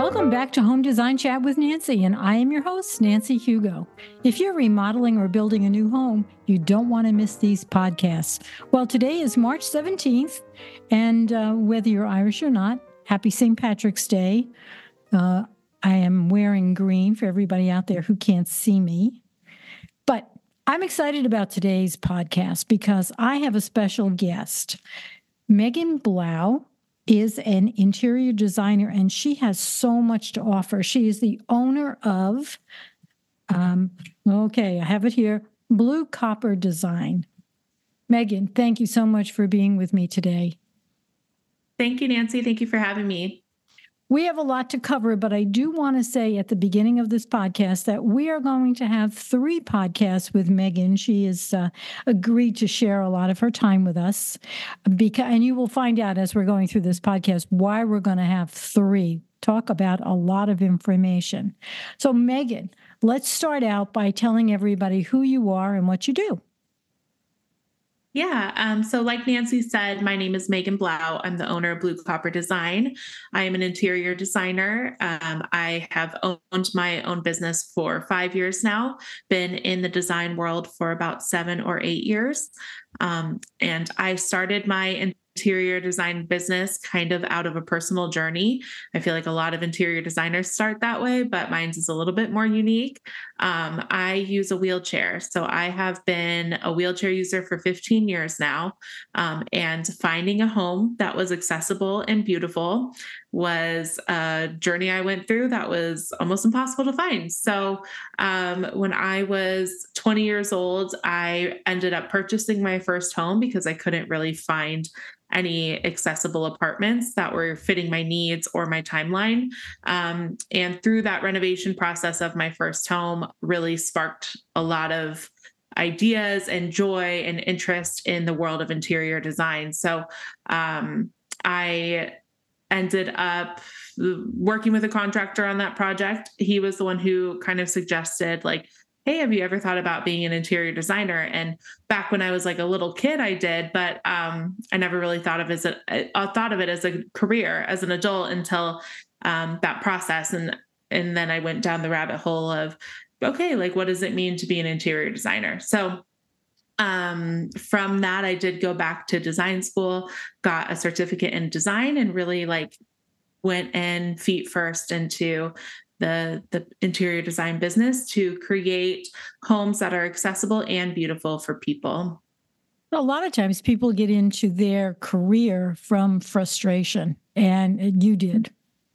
Welcome back to Home Design Chat with Nancy, and I am your host, Nancy Hugo. If you're remodeling or building a new home, you don't want to miss these podcasts. Well, today is March 17th, and whether you're Irish or not, happy St. Patrick's Day. I am wearing green for everybody out there who can't see me. But I'm excited about today's podcast because I have a special guest. Megan Blau is an interior designer, and she has so much to offer. She is the owner of, I have it here, Blue Copper Design. Megan, thank you so much for being with me today. Thank you, Nancy. Thank you for having me. We have a lot to cover, but I do want to say at the beginning of this podcast that we are going to have 3 podcasts with Megan. She has agreed to share a lot of her time with us, and you will find out as we're going through this podcast why we're going to have 3. Talk about a lot of information. So, Megan, let's start out by telling everybody who you are and what you do. Yeah. So like Nancy said, my name is Megan Blau. I'm the owner of Blue Copper Design. I am an interior designer. I have owned my own business for 5 years now, been in the design world for about 7 or 8 years. And I started my interior design business kind of out of a personal journey. I feel like a lot of interior designers start that way, but mine's is a little bit more unique. I use a wheelchair. So I have been a wheelchair user for 15 years now. And finding a home that was accessible and beautiful was a journey I went through that was almost impossible to find. So when I was 20 years old, I ended up purchasing my first home because I couldn't really find any accessible apartments that were fitting my needs or my timeline. And through that renovation process of my first home really sparked a lot of ideas and joy and interest in the world of interior design. So I ended up working with a contractor on that project. He was the one who kind of suggested, like, hey, have you ever thought about being an interior designer? And back when I was like a little kid, I did, but I never really thought of it as a career as an adult until that process. And then I went down the rabbit hole of, okay, like, what does it mean to be an interior designer? So from that, I did go back to design school, got a certificate in design, and really went in feet first into the interior design business to create homes that are accessible and beautiful for people. A lot of times people get into their career from frustration, and you did.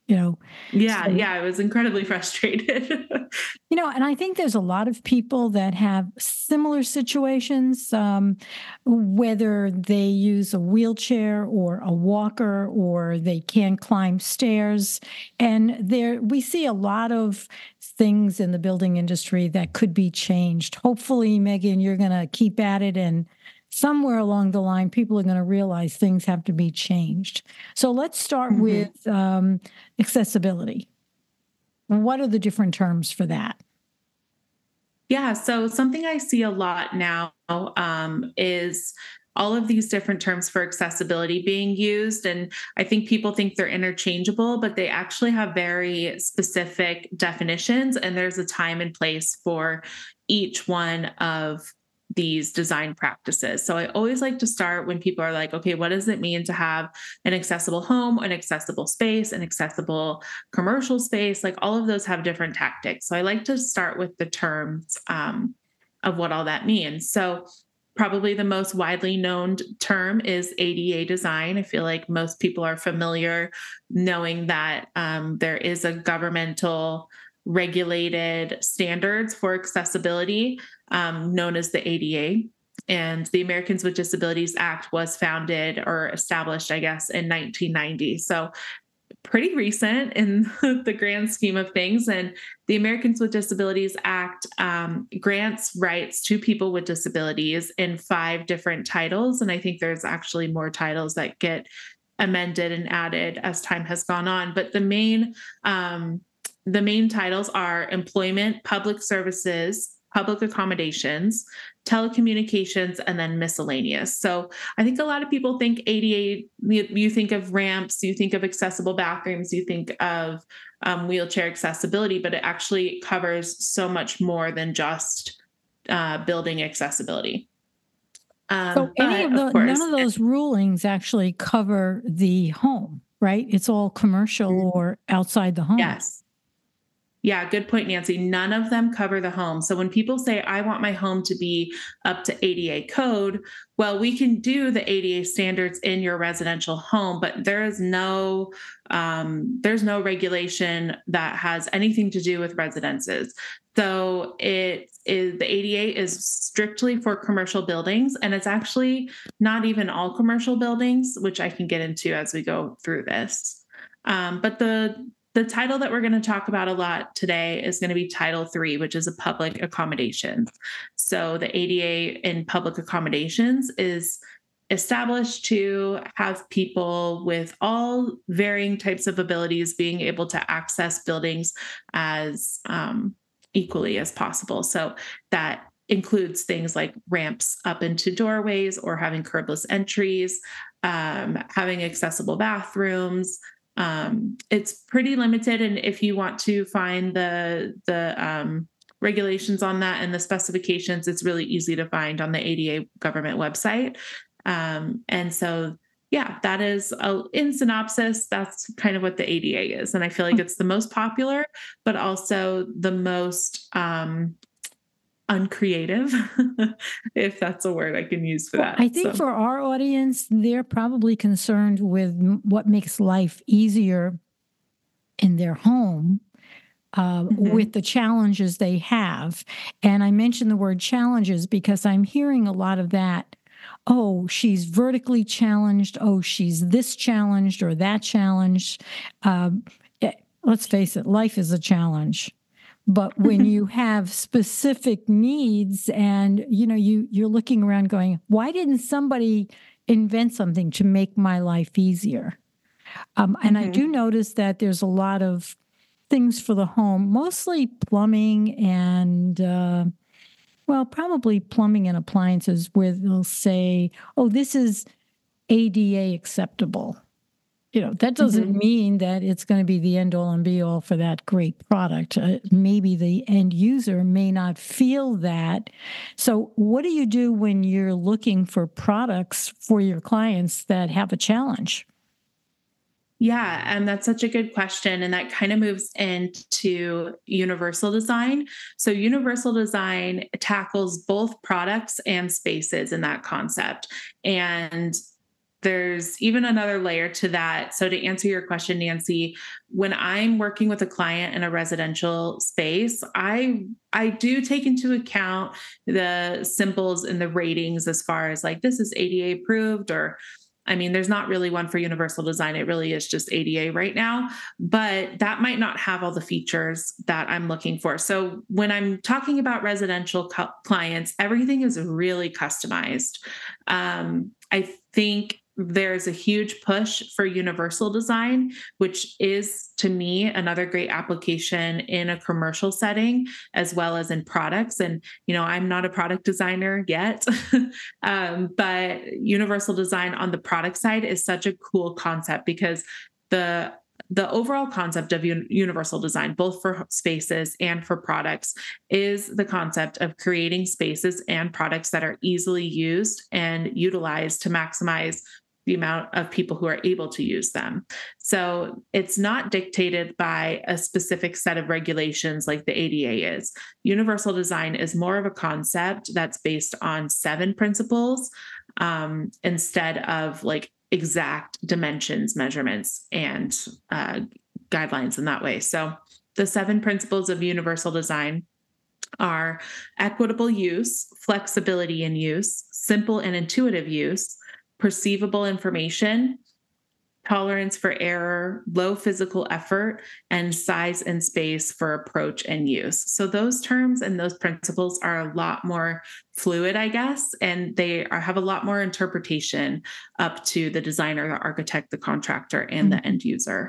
I was incredibly frustrated. And I think there's a lot of people that have similar situations, whether they use a wheelchair or a walker or they can't climb stairs. And we see a lot of things in the building industry that could be changed. Hopefully, Megan, you're going to keep at it, and somewhere along the line, people are going to realize things have to be changed. So let's start with accessibility. What are the different terms for that? Yeah, so something I see a lot now is all of these different terms for accessibility being used. And I think people think they're interchangeable, but they actually have very specific definitions. And there's a time and place for each one of these design practices. So I always like to start when people are like, okay, what does it mean to have an accessible home, an accessible space, an accessible commercial space? Like, all of those have different tactics. So I like to start with the terms of what all that means. So probably the most widely known term is ADA design. I feel like most people are familiar knowing that there is a governmental regulated standards for accessibility known as the ADA. And the Americans with Disabilities Act was founded or established, I guess, in 1990. So pretty recent in the grand scheme of things. And the Americans with Disabilities Act grants rights to people with disabilities in 5 different titles. And I think there's actually more titles that get amended and added as time has gone on. But the main titles are employment, public services, public accommodations, telecommunications, and then miscellaneous. So I think a lot of people think ADA, you think of ramps, you think of accessible bathrooms, you think of wheelchair accessibility, but it actually covers so much more than just building accessibility. So none of those rulings actually cover the home, right? It's all commercial or outside the home. Yes. Yeah, good point, Nancy. None of them cover the home. So when people say, I want my home to be up to ADA code, well, we can do the ADA standards in your residential home, but there's no regulation that has anything to do with residences. So the ADA is strictly for commercial buildings, and it's actually not even all commercial buildings, which I can get into as we go through this. But the title that we're going to talk about a lot today is going to be Title III, which is a public accommodations. So the ADA in public accommodations is established to have people with all varying types of abilities being able to access buildings as equally as possible. So that includes things like ramps up into doorways or having curbless entries, having accessible bathrooms. It's pretty limited. And if you want to find the regulations on that and the specifications, it's really easy to find on the ADA government website. And so, yeah, that is in synopsis, that's kind of what the ADA is. And I feel like it's the most popular, but also the most uncreative, if that's a word I can use for that. I think for our audience, they're probably concerned with what makes life easier in their home with the challenges they have. And I mention the word challenges because I'm hearing a lot of that. Oh, she's vertically challenged. Oh, she's this challenged or that challenged. Let's face it, life is a challenge. But when you have specific needs and, you're looking around going, why didn't somebody invent something to make my life easier? And I do notice that there's a lot of things for the home, mostly plumbing and, probably plumbing and appliances where they'll say, oh, this is ADA acceptable. That doesn't mean that it's going to be the end all and be all for that great product. Maybe the end user may not feel that. So what do you do when you're looking for products for your clients that have a challenge? Yeah, and that's such a good question. And that kind of moves into universal design. So universal design tackles both products and spaces in that concept. And there's even another layer to that. So to answer your question, Nancy, when I'm working with a client in a residential space, I do take into account the symbols and the ratings as far as like, this is ADA approved, or there's not really one for universal design. It really is just ADA right now, but that might not have all the features that I'm looking for. So when I'm talking about residential clients, everything is really customized. I think there's a huge push for universal design, which is, to me, another great application in a commercial setting as well as in products. And, I'm not a product designer yet, but universal design on the product side is such a cool concept because the overall concept of universal design, both for spaces and for products, is the concept of creating spaces and products that are easily used and utilized to maximize the amount of people who are able to use them. So it's not dictated by a specific set of regulations like the ADA is. Universal design is more of a concept that's based on 7 principles instead of like exact dimensions, measurements, and guidelines in that way. So the 7 principles of universal design are equitable use, flexibility in use, simple and intuitive use, perceivable information, tolerance for error, low physical effort, and size and space for approach and use. So those terms and those principles are a lot more fluid, I guess, and they have a lot more interpretation up to the designer, the architect, the contractor, and the end user.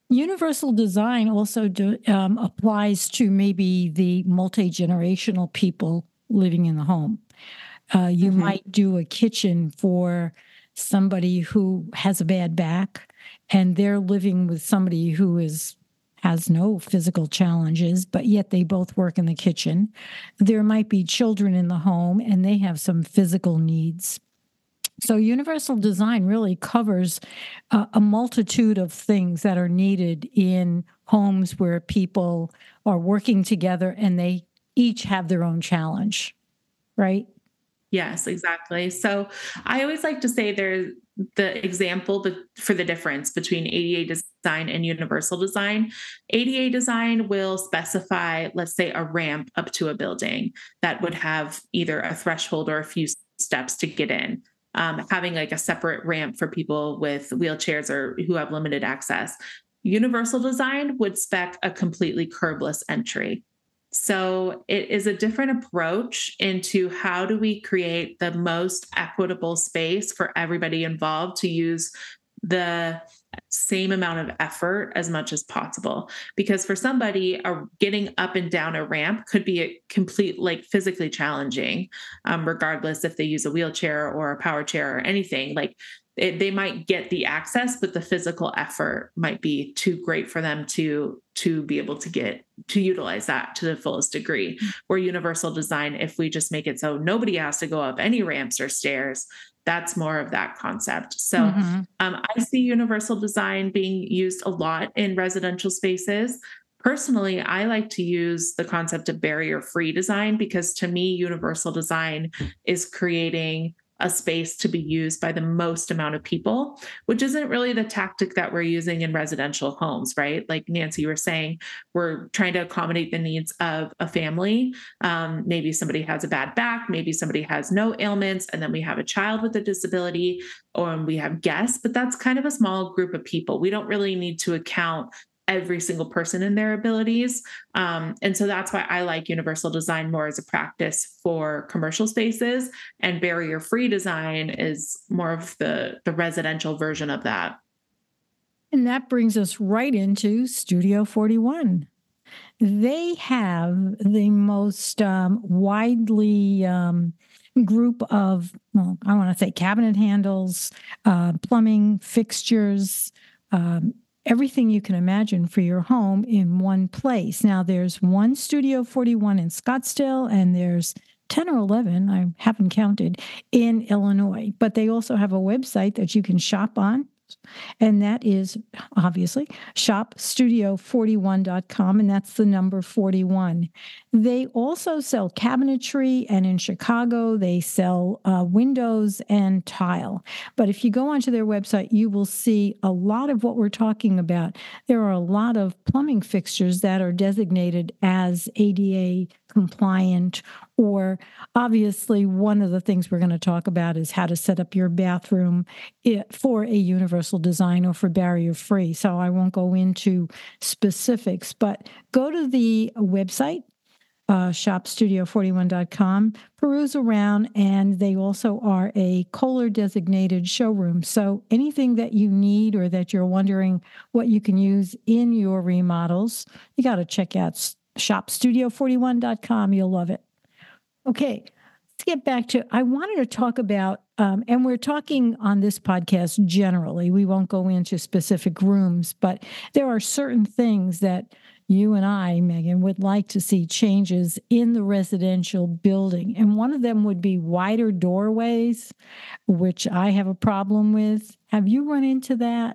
Universal design also applies to maybe the multi-generational people living in the home. You might do a kitchen for somebody who has a bad back and they're living with somebody who has no physical challenges, but yet they both work in the kitchen. There might be children in the home and they have some physical needs. So universal design really covers a multitude of things that are needed in homes where people are working together and they each have their own challenge, right? Yes, exactly. So I always like to say there's the example for the difference between ADA design and universal design. ADA design will specify, let's say, a ramp up to a building that would have either a threshold or a few steps to get in. Having like a separate ramp for people with wheelchairs or who have limited access. Universal design would spec a completely curbless entry. So it is a different approach into how do we create the most equitable space for everybody involved to use the same amount of effort as much as possible. Because for somebody, getting up and down a ramp could be a complete, like physically challenging, regardless if they use a wheelchair or a power chair or anything. Like they might get the access, but the physical effort might be too great for them to be able to utilize that to the fullest degree. Where universal design, if we just make it so nobody has to go up any ramps or stairs, that's more of that concept. So I see universal design being used a lot in residential spaces. Personally, I like to use the concept of barrier-free design because to me, universal design is creating a space to be used by the most amount of people, which isn't really the tactic that we're using in residential homes, right? Like Nancy, you were saying, we're trying to accommodate the needs of a family. Maybe somebody has a bad back, maybe somebody has no ailments, and then we have a child with a disability, or we have guests, but that's kind of a small group of people. We don't really need to account every single person and their abilities. And so that's why I like universal design more as a practice for commercial spaces, and barrier-free design is more of the residential version of that. And that brings us right into Studio 41. They have the most widely group of, well, I want to say cabinet handles, plumbing fixtures, everything you can imagine for your home in one place. Now, there's one Studio 41 in Scottsdale, and there's 10 or 11, I haven't counted, in Illinois. But they also have a website that you can shop on. And that is obviously shopstudio41.com, and that's the number 41. They also sell cabinetry, and in Chicago, they sell windows and tile. But if you go onto their website, you will see a lot of what we're talking about. There are a lot of plumbing fixtures that are designated as ADA compliant, or obviously one of the things we're going to talk about is how to set up your bathroom for a universal design or for barrier free. So I won't go into specifics, but go to the website, shopstudio41.com, peruse around, and they also are a Kohler designated showroom. So anything that you need or that you're wondering what you can use in your remodels, you got to check out shopstudio41.com. You'll love it. Okay, let's get back to, I wanted to talk about, and we're talking on this podcast generally, we won't go into specific rooms, but there are certain things that you and I, Megan, would like to see changes in the residential building. And one of them would be wider doorways, which I have a problem with. Have you run into that?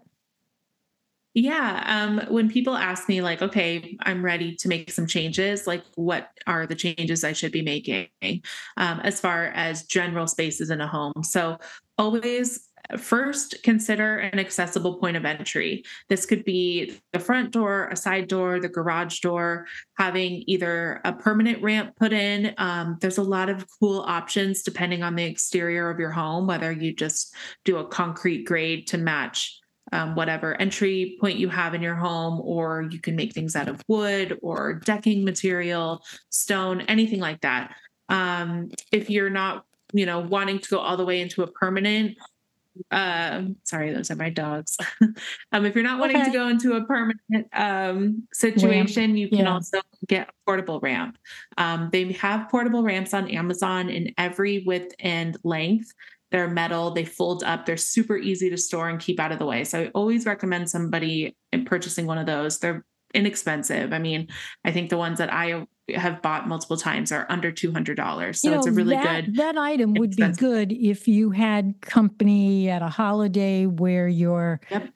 Yeah. When people ask me, like, okay, I'm ready to make some changes, like, what are the changes I should be making as far as general spaces in a home? So, always first consider an accessible point of entry. This could be the front door, a side door, the garage door, having either a permanent ramp put in. There's a lot of cool options depending on the exterior of your home, whether you just do a concrete grade to match whatever entry point you have in your home, or you can make things out of wood or decking material, stone, anything like that. If you're not, wanting to go all the way into a permanent, sorry, those are my dogs. If you're not wanting to Okay. go into a permanent Ramp. situation, you can Yeah. also get a portable ramp. They have portable ramps on Amazon in every width and length. They're metal, they fold up, they're super easy to store and keep out of the way. So I always recommend somebody in purchasing one of those. They're inexpensive. I mean, I think the ones that I have bought multiple times are under $200. You So it's know, a really that good, that item would be inexpensive. good if you had company at a holiday where your, Yep.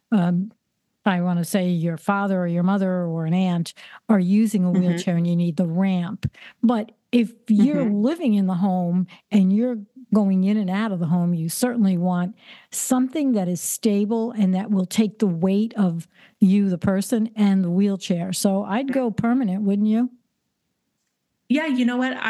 I want to say your father or your mother or an aunt are using a Mhm. wheelchair and you need the ramp. But if you're Mhm. living in the home and you're going in and out of the home, you certainly want something that is stable and that will take the weight of you, the person, and the wheelchair. So I'd go permanent, wouldn't you? Yeah, you know what?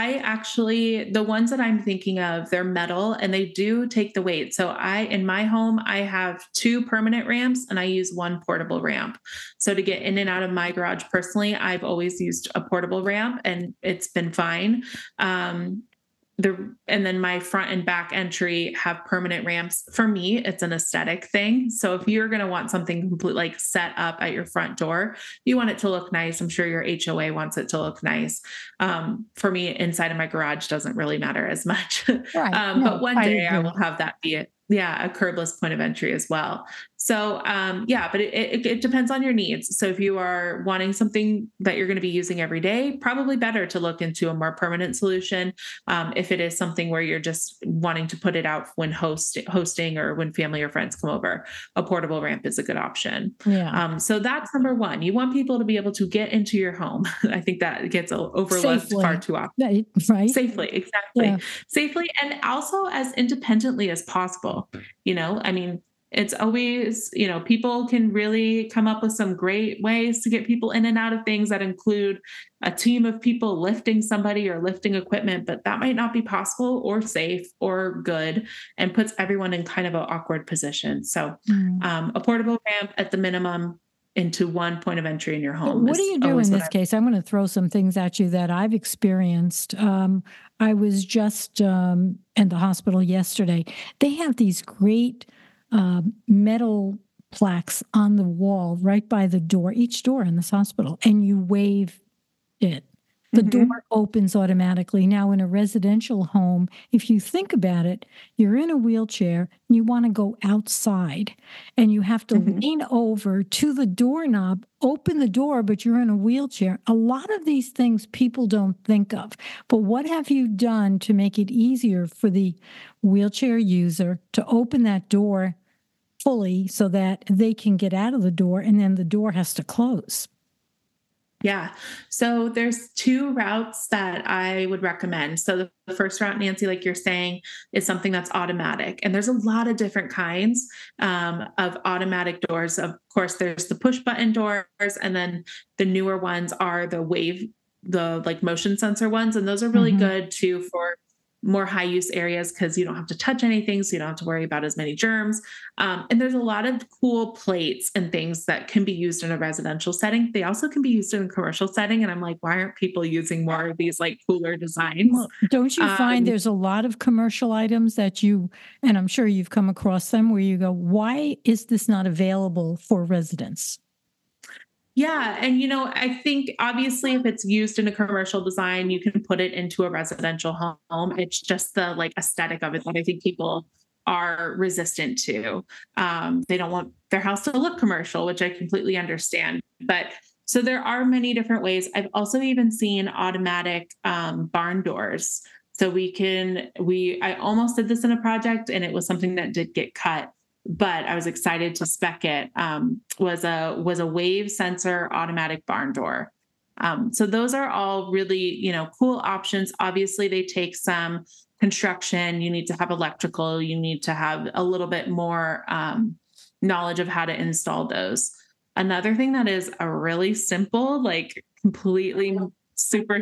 The ones that I'm thinking of, they're metal and they do take the weight. So in my home, I have two permanent ramps and I use one portable ramp. So to get in and out of my garage personally, I've always used a portable ramp and it's been fine. Um, and then my front and back entry have permanent ramps. For me, it's an aesthetic thing. So if you're going to want something complete like set up at your front door, you want it to look nice. I'm sure your HOA wants it to look nice. For me, inside of my garage doesn't really matter as much. Right. But No, one I day I will agree. have that be it. Yeah, a curbless point of entry as well. So yeah, but it depends on your needs. So if you are wanting something that you're going to be using every day, probably better to look into a more permanent solution. If it is something where you're just wanting to put it out when hosting or when family or friends come over, a portable ramp is a good option. Yeah. So that's number one. You want people to be able to get into your home. I think that gets overlooked far Safely. too often. Right. Safely, exactly. Yeah. Safely and also as independently as possible. I mean, it's always, people can really come up with some great ways to get people in and out of things that include a team of people lifting somebody or lifting equipment, but that might not be possible or safe or good and puts everyone in kind of an awkward position. So, Mm. a portable ramp at the minimum into one point of entry in your So home what do is you do in always what this I. case? I'm going to throw some things at you that I've experienced. I was just in the hospital yesterday. They have these great metal plaques on the wall right by the door, each door in this hospital, and you wave it. The door Mhm. opens automatically. Now, in a residential home, if you think about it, you're in a wheelchair, you want to go outside, and you have to Mhm. lean over to the doorknob, open the door, but you're in a wheelchair. A lot of these things people don't think of. But what have you done to make it easier for the wheelchair user to open that door fully so that they can get out of the door and then the door has to close? Yeah. So there's two routes that I would recommend. So the first route, Nancy, like you're saying, is something that's automatic. And there's a lot of different kinds of automatic doors. Of course, there's the push button doors, and then the newer ones are the like motion sensor ones. And those are really Hmm. good too for more high use areas because you don't have to touch anything. So you don't have to worry about as many germs. And there's a lot of cool plates and things that can be used in a residential setting. They also can be used in a commercial setting. And I'm like, why aren't people using more of these like cooler designs? Well, don't you find Um, there's a lot of commercial items that and I'm sure you've come across them where you go, why is this not available for residents? yeah. And, I think obviously if it's used in a commercial design, you can put it into a residential home. It's just the like aesthetic of it that I think people are resistant to. They don't want their house to look commercial, which I completely understand. But so there are many different ways. I've also even seen automatic barn doors. So I almost did this in a project and it was something that did get cut, but I was excited to spec it. Was a wave sensor automatic barn door. So those are all really, cool options. Obviously, they take some construction. You need to have electrical. You need to have a little bit more knowledge of how to install those. Another thing that is a really simple, like completely super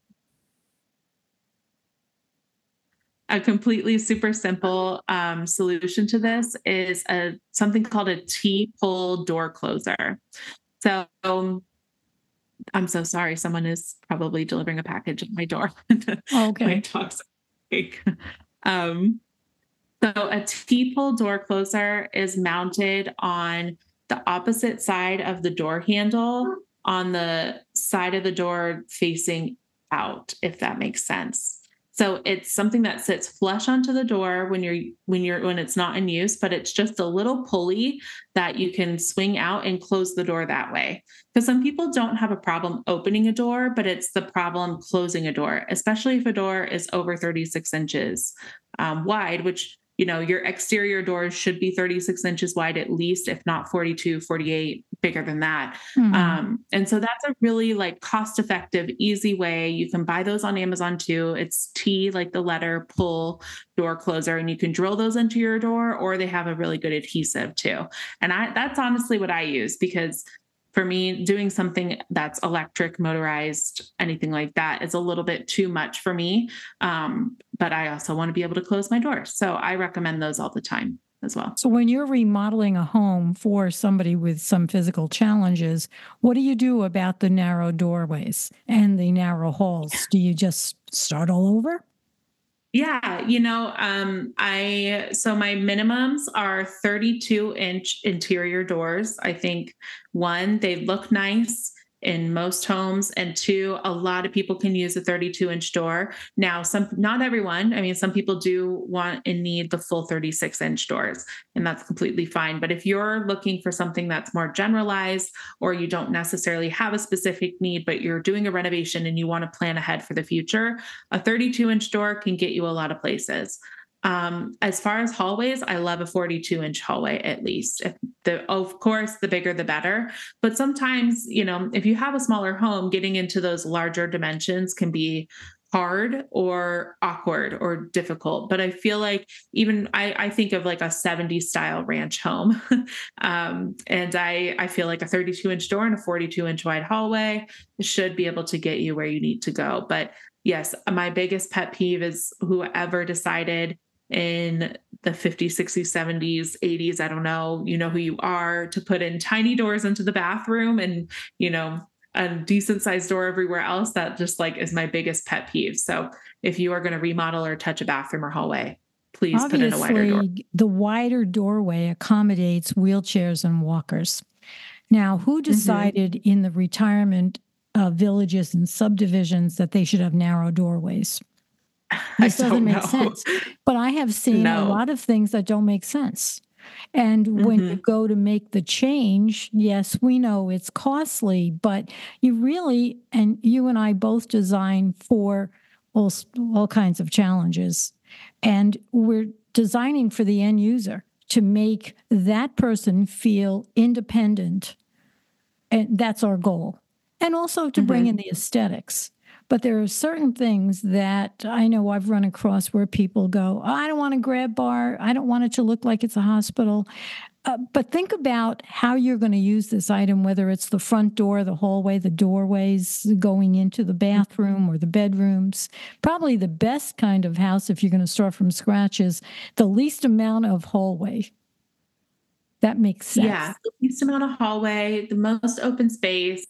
a completely super simple solution to this is something called a T-pull door closer. So I'm so sorry. Someone is probably delivering a package at my door. My Okay. dog's awake. Um, So a T-pull door closer is mounted on the opposite side of the door handle, on the side of the door facing out, if that makes sense. So it's something that sits flush onto the door when it's not in use, but it's just a little pulley that you can swing out and close the door that way. Because some people don't have a problem opening a door, but it's the problem closing a door, especially if a door is over 36 inches wide, which your exterior doors should be 36 inches wide at least, if not 42, 48, bigger than that. And so that's a really cost-effective, easy way. You can buy those on Amazon too. It's T, like the letter, pull door closer, and you can drill those into your door, or they have a really good adhesive too. And that's honestly what I use, because for me, doing something that's electric, motorized, anything like that is a little bit too much for me. But I also want to be able to close my doors. So I recommend those all the time as well. So when you're remodeling a home for somebody with some physical challenges, what do you do about the narrow doorways and the narrow halls? Do you just start all over? Yeah, so my minimums are 32-inch interior doors. I think one, they look nice in most homes, and two, a lot of people can use a 32-inch door. Now, not everyone. I mean, some people do want and need the full 36-inch doors, and that's completely fine. But if you're looking for something that's more generalized, or you don't necessarily have a specific need, but you're doing a renovation and you want to plan ahead for the future, a 32-inch door can get you a lot of places. As far as hallways, I love a 42-inch hallway at least. Of course, the bigger the better. But sometimes, if you have a smaller home, getting into those larger dimensions can be hard or awkward or difficult. But I feel like even I think of like a 70s style ranch home. And I feel like a 32-inch door and a 42-inch wide hallway should be able to get you where you need to go. But yes, my biggest pet peeve is whoever decided in the 50s, 60s, 70s, 80s, I don't know, who you are, to put in tiny doors into the bathroom and, a decent sized door everywhere else. That just is my biggest pet peeve. So if you are going to remodel or touch a bathroom or hallway, please put in a wider door. The wider doorway accommodates wheelchairs and walkers. Now, who decided in the retirement villages and subdivisions that they should have narrow doorways? This doesn't make sense. But I have seen a lot of things that don't make sense. And when you go to make the change, yes, we know it's costly, but and you and I both design for all kinds of challenges. And we're designing for the end user to make that person feel independent. And that's our goal. And also to bring in the aesthetics. But there are certain things that I know I've run across where people go, I don't want a grab bar. I don't want it to look like it's a hospital. But think about how you're going to use this item, whether it's the front door, the hallway, the doorways going into the bathroom or the bedrooms. Probably the best kind of house, if you're going to start from scratch, is the least amount of hallway. That makes sense. Yeah, the least amount of hallway, the most open space,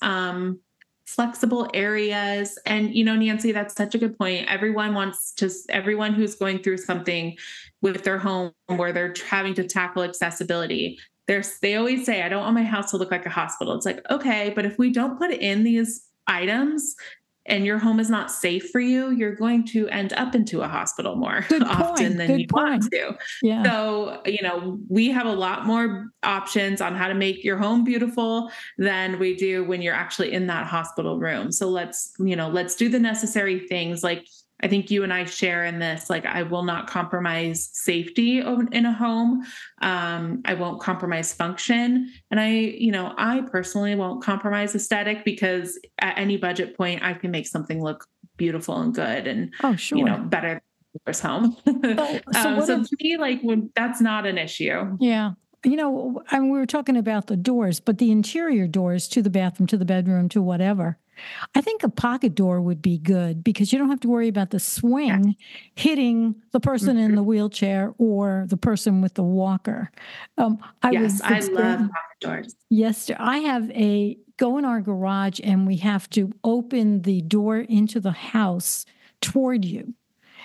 flexible areas. And, Nancy, that's such a good point. Everyone who's going through something with their home where they're having to tackle accessibility, they always say, I don't want my house to look like a hospital. It's like, okay, but if we don't put in these items and your home is not safe for you, you're going to end up into a hospital more often than you want to. Yeah. So, we have a lot more options on how to make your home beautiful than we do when you're actually in that hospital room. So let's do the necessary things. I think you and I share in this, I will not compromise safety in a home. I won't compromise function. And I personally won't compromise aesthetic, because at any budget point, I can make something look beautiful and good and, better than yours home. So to me, that's not an issue. Yeah. We were talking about the doors, but the interior doors to the bathroom, to the bedroom, to whatever. I think a pocket door would be good, because you don't have to worry about the swing hitting the person in the wheelchair or the person with the walker. I love pocket doors. Yes, I have go in our garage, and we have to open the door into the house toward you.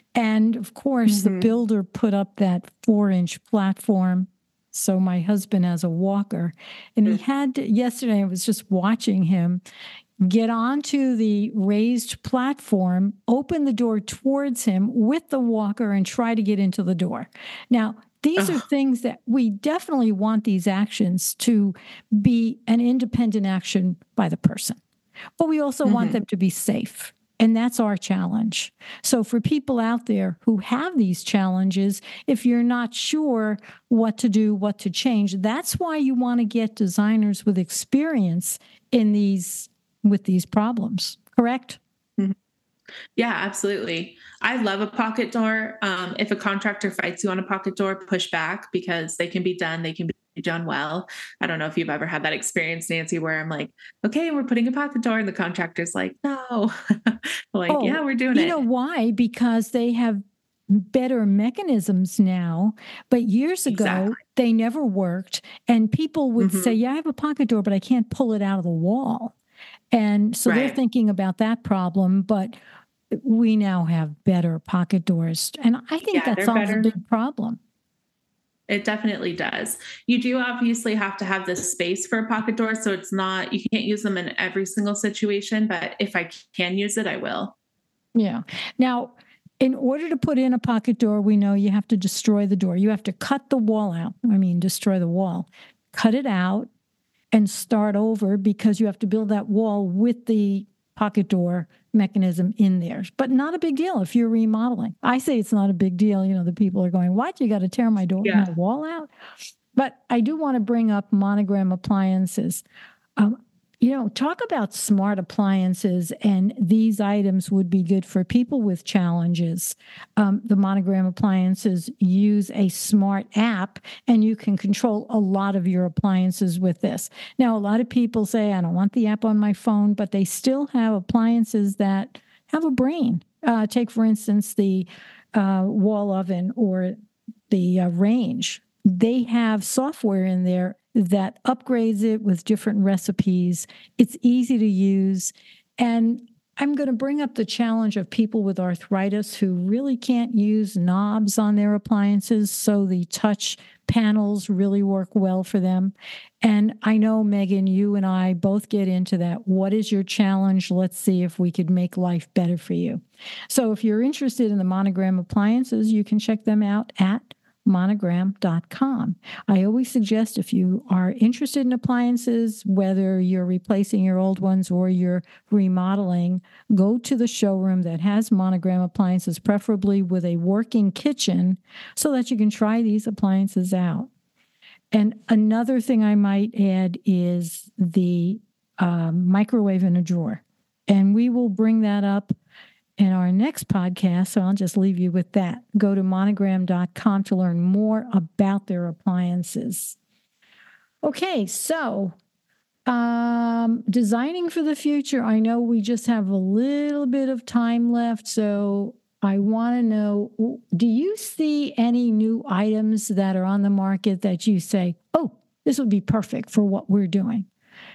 And of course, the builder put up that 4-inch platform. So my husband has a walker, and he had to, yesterday I was just watching him get onto the raised platform, open the door towards him with the walker, and try to get into the door. Now, these are things that we definitely want these actions to be an independent action by the person, but we also want them to be safe. And that's our challenge. So for people out there who have these challenges, if you're not sure what to do, what to change, that's why you want to get designers with experience in these with these problems, correct? Yeah, absolutely. I love a pocket door. If a contractor fights you on a pocket door, push back, because they can be done. They can be done well. I don't know if you've ever had that experience, Nancy, where I'm like, okay, we're putting a pocket door, and the contractor's like, no. Like, yeah, we're doing it. You know why? Because they have better mechanisms now, but years ago, they never worked. And people would say, yeah, I have a pocket door, but I can't pull it out of the wall. And so they're thinking about that problem, but we now have better pocket doors. And I think that solves a big problem. It definitely does. You do obviously have to have this space for a pocket door. So it's not, you can't use them in every single situation, but if I can use it, I will. Yeah. Now, in order to put in a pocket door, we know you have to destroy the door. You have to cut the wall out. I mean, destroy the wall, cut it out, and start over, because you have to build that wall with the pocket door mechanism in there. But not a big deal if you're remodeling. I say it's not a big deal. You know, the people are going, what? You got to tear my door, my wall out? But I do want to bring up Monogram appliances. You know, talk about smart appliances, and these items would be good for people with challenges. The Monogram appliances use a smart app, and you can control a lot of your appliances with this. Now, a lot of people say, I don't want the app on my phone, but they still have appliances that have a brain. Take, for instance, the wall oven or the range. They have software in there that upgrades it with different recipes. It's easy to use. And I'm going to bring up the challenge of people with arthritis who really can't use knobs on their appliances, so the touch panels really work well for them. And I know, Megan, you and I both get into that. What is your challenge? Let's see if we could make life better for you. So if you're interested in the Monogram appliances, you can check them out at monogram.com. I always suggest, if you are interested in appliances, whether you're replacing your old ones or you're remodeling, go to the showroom that has Monogram appliances, preferably with a working kitchen, so that you can try these appliances out. And another thing I might add is the microwave in a drawer. And we will bring that up in our next podcast, so I'll just leave you with that. Go to monogram.com to learn more about their appliances. Okay, so designing for the future. I know we just have a little bit of time left, so I want to know, do you see any new items that are on the market that you say, oh, this would be perfect for what we're doing?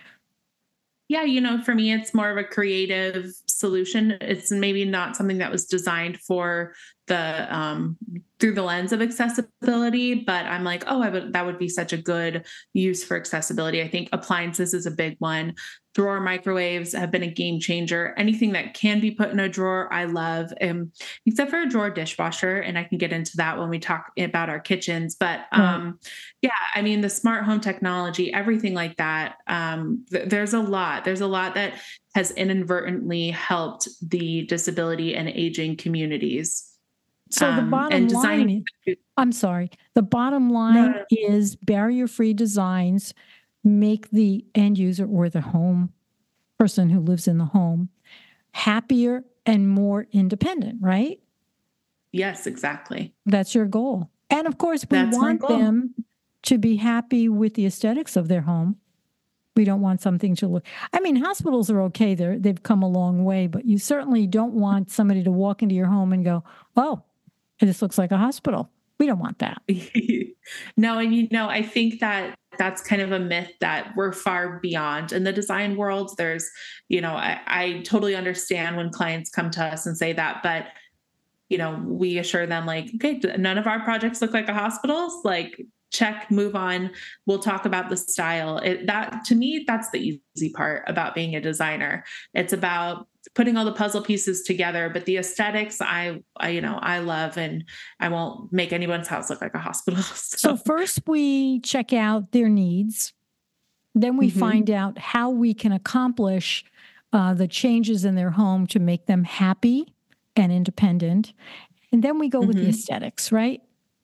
Yeah, you know, for me, it's more of a creative solution. It's maybe not something that was designed for the through the lens of accessibility, but I'm like, oh, that would be such a good use for accessibility. I think appliances is a big one. Drawer microwaves have been a game changer. Anything that can be put in a drawer, I love, except for a drawer dishwasher. And I can get into that when we talk about our kitchens. But yeah, I mean, the smart home technology, everything like that. There's a lot that has inadvertently helped the disability and aging communities. So the bottom line, I'm sorry, the bottom line is barrier-free designs make the end user or the home person who lives in the home happier and more independent, right? Yes, exactly. That's your goal. And of course, we want them to be happy with the aesthetics of their home. We don't want something to look, I mean, hospitals are okay. They've come a long way, but you certainly don't want somebody to walk into your home and go, oh, this looks like a hospital. We don't want that. No, and you know, I think that's kind of a myth that we're far beyond in the design world. There's, you know, I totally understand when clients come to us and say that, but we assure them like, okay, none of our projects look like a hospital. Like, check, move on. We'll talk about the style. That to me, that's the easy part about being a designer. It's about putting all the puzzle pieces together, but the aesthetics, I love, and I won't make anyone's house look like a hospital. So first we check out their needs. Then we find out how we can accomplish the changes in their home to make them happy and independent. And then we go with the aesthetics, right?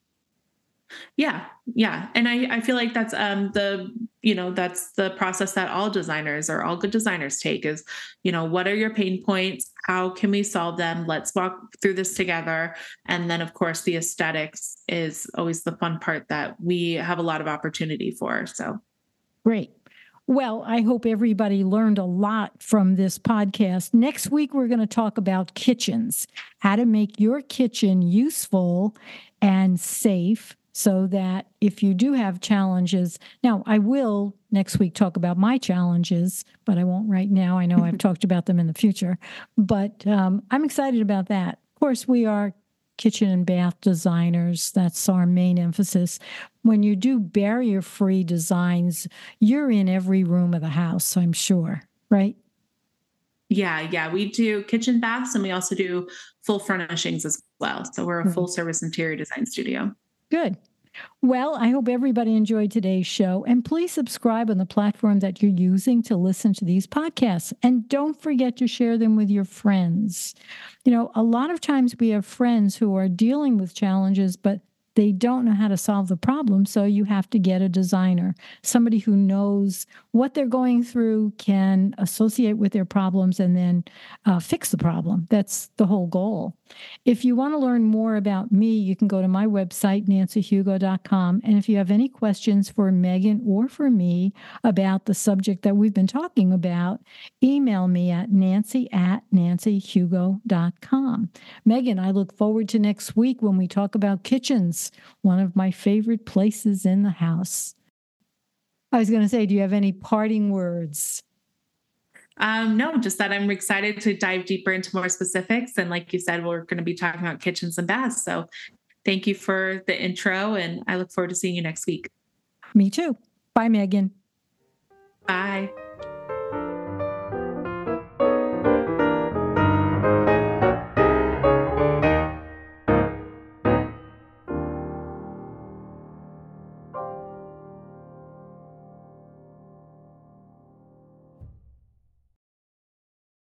Yeah. Yeah. And I feel like that's that's the process that all designers or all good designers take is, what are your pain points? How can we solve them? Let's walk through this together. And then of course the aesthetics is always the fun part that we have a lot of opportunity for. So great. Well, I hope everybody learned a lot from this podcast. Next week, we're going to talk about kitchens, how to make your kitchen useful and safe so that if you do have challenges, now I will next week talk about my challenges, but I won't right now. I know I've talked about them in the future, but I'm excited about that. Of course, we are kitchen and bath designers. That's our main emphasis. When you do barrier-free designs, you're in every room of the house, I'm sure, right? Yeah. We do kitchen baths and we also do full furnishings as well. So we're a full service interior design studio. Good. Well, I hope everybody enjoyed today's show, and please subscribe on the platform that you're using to listen to these podcasts. And don't forget to share them with your friends. A lot of times we have friends who are dealing with challenges, but they don't know how to solve the problem. So you have to get a designer, somebody who knows what they're going through, can associate with their problems, and then fix the problem. That's the whole goal. If you want to learn more about me, you can go to my website, nancyhugo.com. And if you have any questions for Megan or for me about the subject that we've been talking about, email me at nancy@nancyhugo.com. Megan, I look forward to next week when we talk about kitchens, one of my favorite places in the house. I was going to say, do you have any parting words? No, just that I'm excited to dive deeper into more specifics. And like you said, we're going to be talking about kitchens and baths. So thank you for the intro, and I look forward to seeing you next week. Me too. Bye, Megan. Bye.